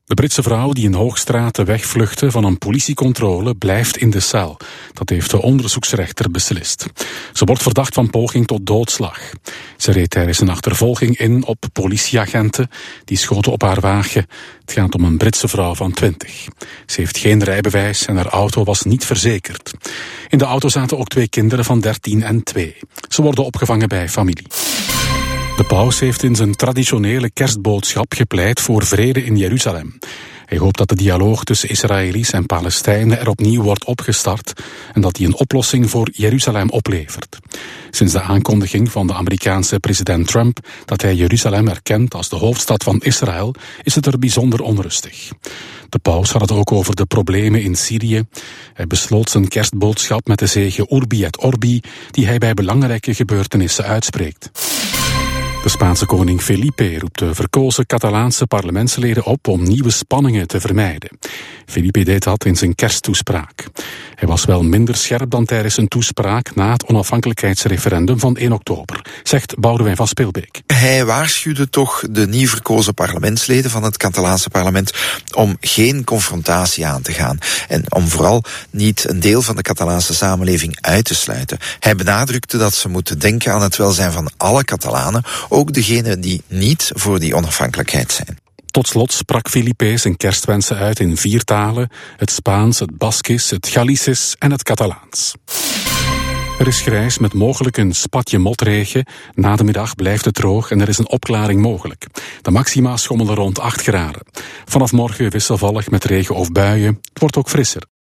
De Britse vrouw die in Hoogstraat wegvluchtte van een politiecontrole blijft in de cel. Dat heeft de onderzoeksrechter beslist. Ze wordt verdacht van poging tot doodslag. Ze reed tijdens een achtervolging in op politieagenten. Die schoten op haar wagen. Het gaat om een Britse vrouw van 20. Ze heeft geen rijbewijs en haar auto was niet verzekerd. In de auto zaten ook 2 kinderen van 13 en 2. Ze worden opgevangen bij familie. De paus heeft in zijn traditionele kerstboodschap gepleit voor vrede in Jeruzalem. Hij hoopt dat de dialoog tussen Israëli's en Palestijnen er opnieuw wordt opgestart en dat die een oplossing voor Jeruzalem oplevert. Sinds de aankondiging van de Amerikaanse president Trump dat hij Jeruzalem erkent als de hoofdstad van Israël, is het er bijzonder onrustig. De paus had het ook over de problemen in Syrië. Hij besloot zijn kerstboodschap met de zege Urbi et Orbi, die hij bij belangrijke gebeurtenissen uitspreekt. De Spaanse koning Felipe roept de verkozen Catalaanse parlementsleden op om nieuwe spanningen te vermijden. Felipe deed dat in zijn kersttoespraak. Hij was wel minder scherp dan tijdens zijn toespraak na het onafhankelijkheidsreferendum van 1 oktober, zegt Boudewijn van Spilbeek. Hij waarschuwde toch de nieuw verkozen parlementsleden van het Catalaanse parlement om geen confrontatie aan te gaan en om vooral niet een deel van de Catalaanse samenleving uit te sluiten. Hij benadrukte dat ze moeten denken aan het welzijn van alle Catalanen, ook degenen die niet voor die onafhankelijkheid zijn. Tot slot sprak Felipe zijn kerstwensen uit in 4 talen, het Spaans, het Baskisch, het Galicisch en het Catalaans. Er is grijs met mogelijk een spatje motregen. Na de middag blijft het droog en er is een opklaring mogelijk. De maxima schommelen rond 8 graden. Vanaf morgen wisselvallig met regen of buien. Het wordt ook frisser.